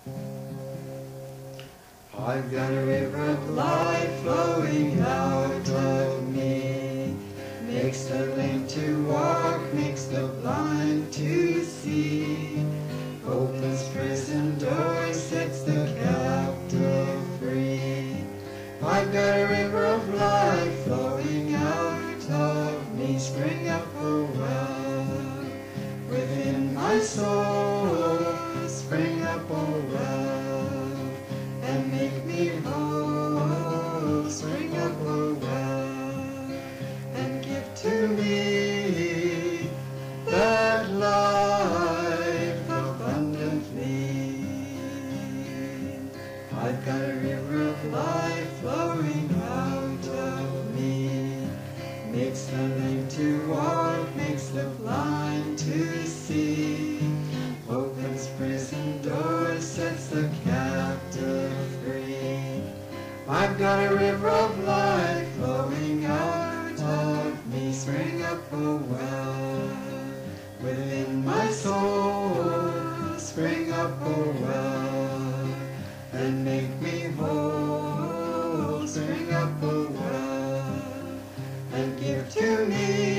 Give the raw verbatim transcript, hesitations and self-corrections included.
I've got a river of life flowing out of me. Makes the lame to walk, makes the blind to see. Opens prison doors, sets the captive free. I've got a river of life flowing out of me. Spring up a well within my soul. Spring up a well and make me whole. Spring up a well and give to me that life abundantly. I've got a river of life flowing out of me. Makes the lame to walk, makes the blind to see. Opens prison doors, sets the captive free. I've got a river of life flowing out of me. Spring up a well within my soul. Spring up a well and make me whole. Spring up a well and give to me